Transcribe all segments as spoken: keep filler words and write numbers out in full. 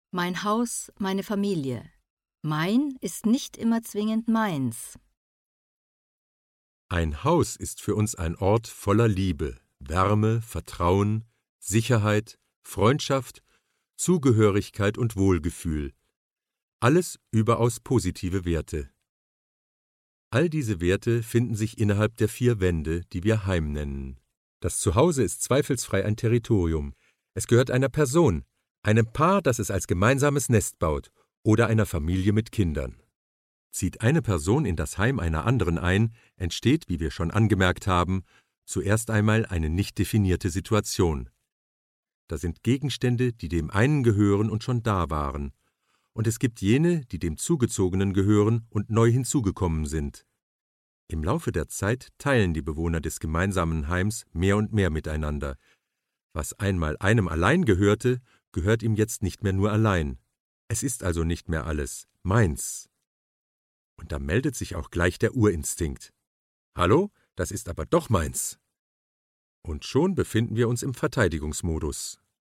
Mein Haus, meine Familie. Mein ist nicht immer zwingend meins. Ein Haus ist für uns ein Ort voller Liebe, Wärme, Vertrauen, Sicherheit, Freundschaft, Zugehörigkeit und Wohlgefühl. Alles überaus positive Werte. All diese Werte finden sich innerhalb der vier Wände, die wir Heim nennen. Das Zuhause ist zweifelsfrei ein Territorium. Es gehört einer Person, einem Paar, das es als gemeinsames Nest baut, oder einer Familie mit Kindern. Zieht eine Person in das Heim einer anderen ein, entsteht, wie wir schon angemerkt haben, zuerst einmal eine nicht definierte Situation. Da sind Gegenstände, die dem einen gehören und schon da waren, und es gibt jene, die dem Zugezogenen gehören und neu hinzugekommen sind. Im Laufe der Zeit teilen die Bewohner des gemeinsamen Heims mehr und mehr miteinander. Was einmal einem allein gehörte, gehört ihm jetzt nicht mehr nur allein. Es ist also nicht mehr alles meins. Und da meldet sich auch gleich der Urinstinkt. Hallo, das ist aber doch meins. Und schon befinden wir uns im Verteidigungsmodus.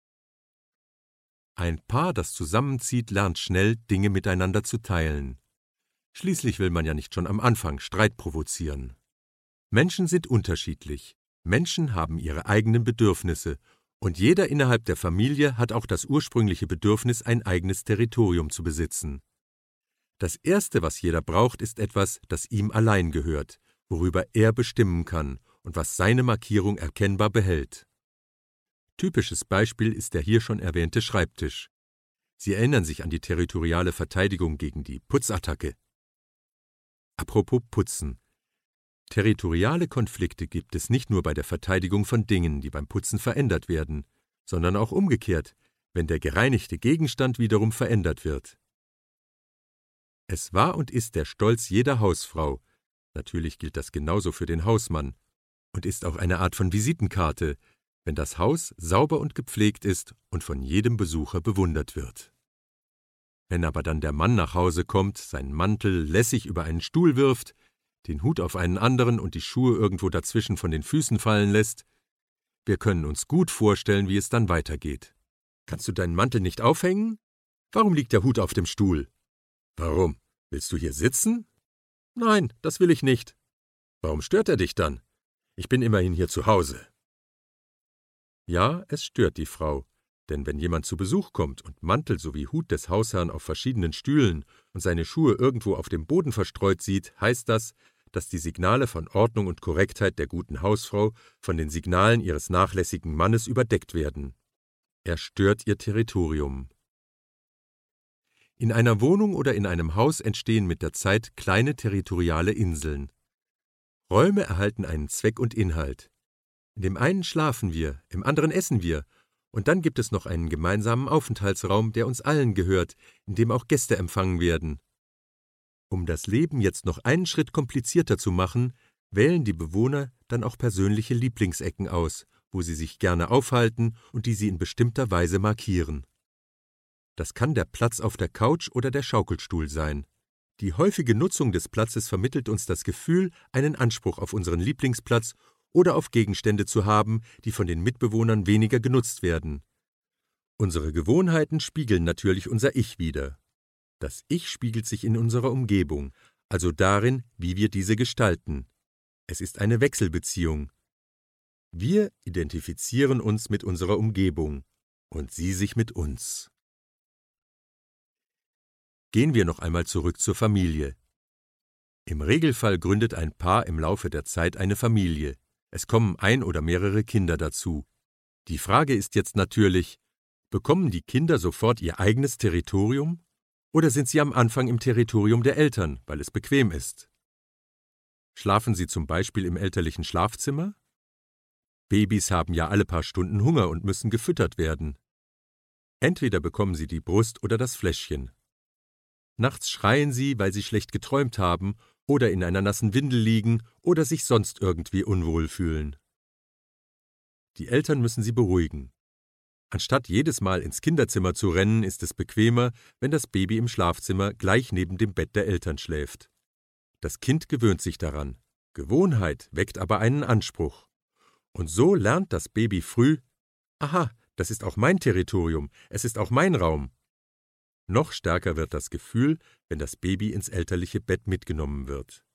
Ein Paar, das zusammenzieht, lernt schnell, Dinge miteinander zu teilen. Schließlich will man ja nicht schon am Anfang Streit provozieren. Menschen sind unterschiedlich. Menschen haben ihre eigenen Bedürfnisse, und jeder innerhalb der Familie hat auch das ursprüngliche Bedürfnis, ein eigenes Territorium zu besitzen. Das Erste, was jeder braucht, ist etwas, das ihm allein gehört, worüber er bestimmen kann und was seine Markierung erkennbar behält. Typisches Beispiel ist der hier schon erwähnte Schreibtisch. Sie erinnern sich an die territoriale Verteidigung gegen die Putzattacke. Apropos Putzen. Territoriale Konflikte gibt es nicht nur bei der Verteidigung von Dingen, die beim Putzen verändert werden, sondern auch umgekehrt, wenn der gereinigte Gegenstand wiederum verändert wird. Es war und ist der Stolz jeder Hausfrau, natürlich gilt das genauso für den Hausmann, und ist auch eine Art von Visitenkarte, wenn das Haus sauber und gepflegt ist und von jedem Besucher bewundert wird. Wenn aber dann der Mann nach Hause kommt, seinen Mantel lässig über einen Stuhl wirft, den Hut auf einen anderen und die Schuhe irgendwo dazwischen von den Füßen fallen lässt, wir können uns gut vorstellen, wie es dann weitergeht. Kannst du deinen Mantel nicht aufhängen? Warum liegt der Hut auf dem Stuhl? Warum? Willst du hier sitzen? Nein, das will ich nicht. Warum stört er dich dann? Ich bin immerhin hier zu Hause. Ja, es stört die Frau, denn wenn jemand zu Besuch kommt und Mantel sowie Hut des Hausherrn auf verschiedenen Stühlen und seine Schuhe irgendwo auf dem Boden verstreut sieht, heißt das, dass die Signale von Ordnung und Korrektheit der guten Hausfrau von den Signalen ihres nachlässigen Mannes überdeckt werden. Er stört ihr Territorium. In einer Wohnung oder in einem Haus entstehen mit der Zeit kleine territoriale Inseln. Räume erhalten einen Zweck und Inhalt. In dem einen schlafen wir, im anderen essen wir, und dann gibt es noch einen gemeinsamen Aufenthaltsraum, der uns allen gehört, in dem auch Gäste empfangen werden. Um das Leben jetzt noch einen Schritt komplizierter zu machen, wählen die Bewohner dann auch persönliche Lieblingsecken aus, wo sie sich gerne aufhalten und die sie in bestimmter Weise markieren. Das kann der Platz auf der Couch oder der Schaukelstuhl sein. Die häufige Nutzung des Platzes vermittelt uns das Gefühl, einen Anspruch auf unseren Lieblingsplatz oder auf Gegenstände zu haben, die von den Mitbewohnern weniger genutzt werden. Unsere Gewohnheiten spiegeln natürlich unser Ich wider. Das Ich spiegelt sich in unserer Umgebung, also darin, wie wir diese gestalten. Es ist eine Wechselbeziehung. Wir identifizieren uns mit unserer Umgebung und sie sich mit uns. Gehen wir noch einmal zurück zur Familie. Im Regelfall gründet ein Paar im Laufe der Zeit eine Familie. Es kommen ein oder mehrere Kinder dazu. Die Frage ist jetzt natürlich, bekommen die Kinder sofort ihr eigenes Territorium? Oder sind sie am Anfang im Territorium der Eltern, weil es bequem ist? Schlafen sie zum Beispiel im elterlichen Schlafzimmer? Babys haben ja alle paar Stunden Hunger und müssen gefüttert werden. Entweder bekommen sie die Brust oder das Fläschchen. Nachts schreien sie, weil sie schlecht geträumt haben oder in einer nassen Windel liegen oder sich sonst irgendwie unwohl fühlen. Die Eltern müssen sie beruhigen. Anstatt jedes Mal ins Kinderzimmer zu rennen, ist es bequemer, wenn das Baby im Schlafzimmer gleich neben dem Bett der Eltern schläft. Das Kind gewöhnt sich daran. Gewohnheit weckt aber einen Anspruch. Und so lernt das Baby früh, aha, das ist auch mein Territorium, es ist auch mein Raum. Noch stärker wird das Gefühl, wenn das Baby ins elterliche Bett mitgenommen wird.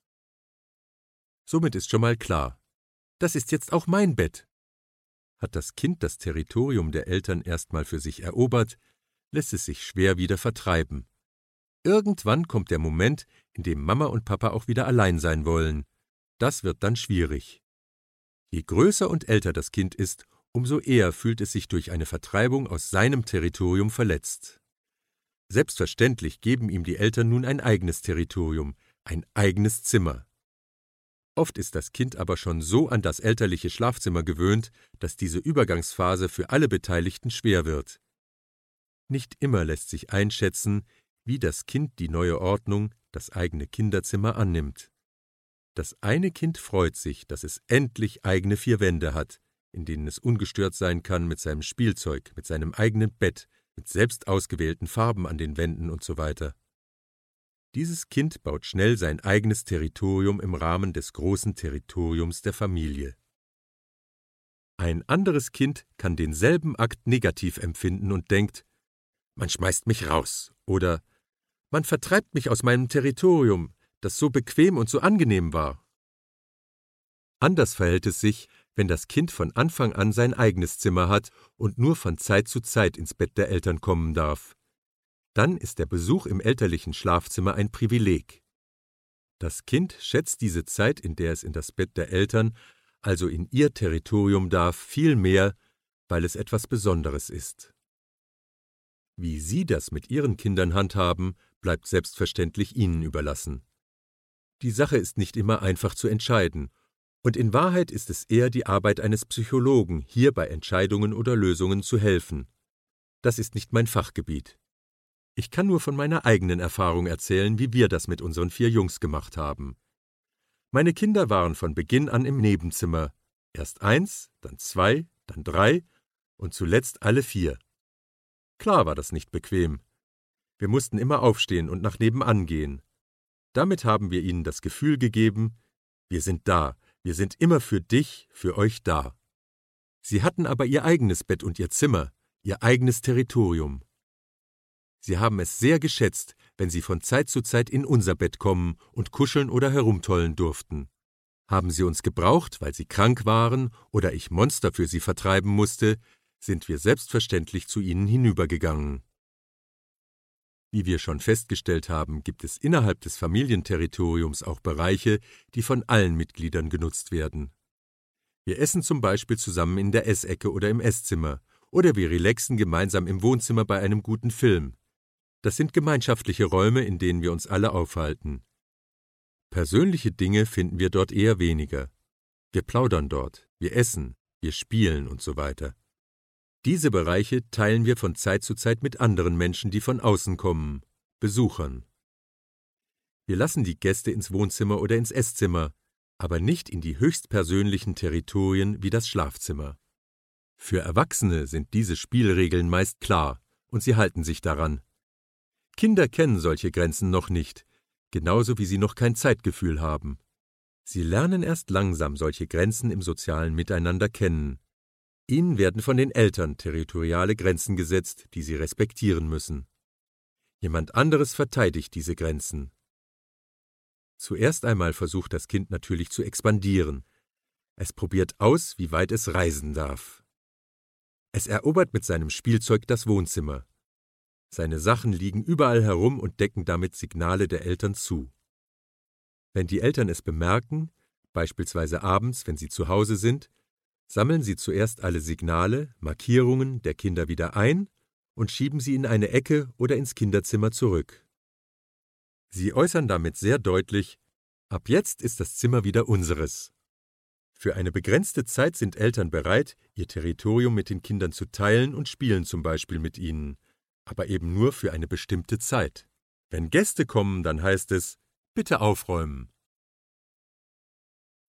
Somit ist schon mal klar, das ist jetzt auch mein Bett. Hat das Kind das Territorium der Eltern erstmal für sich erobert, lässt es sich schwer wieder vertreiben. Irgendwann kommt der Moment, in dem Mama und Papa auch wieder allein sein wollen. Das wird dann schwierig. Je größer und älter das Kind ist, umso eher fühlt es sich durch eine Vertreibung aus seinem Territorium verletzt. Selbstverständlich geben ihm die Eltern nun ein eigenes Territorium, ein eigenes Zimmer. Oft ist das Kind aber schon so an das elterliche Schlafzimmer gewöhnt, dass diese Übergangsphase für alle Beteiligten schwer wird. Nicht immer lässt sich einschätzen, wie das Kind die neue Ordnung, das eigene Kinderzimmer annimmt. Das eine Kind freut sich, dass es endlich eigene vier Wände hat, in denen es ungestört sein kann mit seinem Spielzeug, mit seinem eigenen Bett, mit selbst ausgewählten Farben an den Wänden und so weiter. Dieses Kind baut schnell sein eigenes Territorium im Rahmen des großen Territoriums der Familie. Ein anderes Kind kann denselben Akt negativ empfinden und denkt, man schmeißt mich raus oder man vertreibt mich aus meinem Territorium, das so bequem und so angenehm war. Anders verhält es sich, wenn das Kind von Anfang an sein eigenes Zimmer hat und nur von Zeit zu Zeit ins Bett der Eltern kommen darf. Dann ist der Besuch im elterlichen Schlafzimmer ein Privileg. Das Kind schätzt diese Zeit, in der es in das Bett der Eltern, also in ihr Territorium darf, viel mehr, weil es etwas Besonderes ist. Wie Sie das mit Ihren Kindern handhaben, bleibt selbstverständlich Ihnen überlassen. Die Sache ist nicht immer einfach zu entscheiden, und in Wahrheit ist es eher die Arbeit eines Psychologen, hier bei Entscheidungen oder Lösungen zu helfen. Das ist nicht mein Fachgebiet. Ich kann nur von meiner eigenen Erfahrung erzählen, wie wir das mit unseren vier Jungs gemacht haben. Meine Kinder waren von Beginn an im Nebenzimmer. Erst eins, dann zwei, dann drei und zuletzt alle vier. Klar war das nicht bequem. Wir mussten immer aufstehen und nach nebenan gehen. Damit haben wir ihnen das Gefühl gegeben, wir sind da, wir sind immer für dich, für euch da. Sie hatten aber ihr eigenes Bett und ihr Zimmer, ihr eigenes Territorium. Sie haben es sehr geschätzt, wenn sie von Zeit zu Zeit in unser Bett kommen und kuscheln oder herumtollen durften. Haben sie uns gebraucht, weil sie krank waren oder ich Monster für sie vertreiben musste, sind wir selbstverständlich zu ihnen hinübergegangen. Wie wir schon festgestellt haben, gibt es innerhalb des Familienterritoriums auch Bereiche, die von allen Mitgliedern genutzt werden. Wir essen zum Beispiel zusammen in der Essecke oder im Esszimmer, oder wir relaxen gemeinsam im Wohnzimmer bei einem guten Film. Das sind gemeinschaftliche Räume, in denen wir uns alle aufhalten. Persönliche Dinge finden wir dort eher weniger. Wir plaudern dort, wir essen, wir spielen und so weiter. Diese Bereiche teilen wir von Zeit zu Zeit mit anderen Menschen, die von außen kommen, Besuchern. Wir lassen die Gäste ins Wohnzimmer oder ins Esszimmer, aber nicht in die höchstpersönlichen Territorien wie das Schlafzimmer. Für Erwachsene sind diese Spielregeln meist klar und sie halten sich daran. Kinder kennen solche Grenzen noch nicht, genauso wie sie noch kein Zeitgefühl haben. Sie lernen erst langsam solche Grenzen im sozialen Miteinander kennen. Ihnen werden von den Eltern territoriale Grenzen gesetzt, die sie respektieren müssen. Jemand anderes verteidigt diese Grenzen. Zuerst einmal versucht das Kind natürlich zu expandieren. Es probiert aus, wie weit es reisen darf. Es erobert mit seinem Spielzeug das Wohnzimmer. Seine Sachen liegen überall herum und decken damit Signale der Eltern zu. Wenn die Eltern es bemerken, beispielsweise abends, wenn sie zu Hause sind, sammeln sie zuerst alle Signale, Markierungen der Kinder wieder ein und schieben sie in eine Ecke oder ins Kinderzimmer zurück. Sie äußern damit sehr deutlich, ab jetzt ist das Zimmer wieder unseres. Für eine begrenzte Zeit sind Eltern bereit, ihr Territorium mit den Kindern zu teilen und spielen zum Beispiel mit ihnen, aber eben nur für eine bestimmte Zeit. Wenn Gäste kommen, dann heißt es, bitte aufräumen.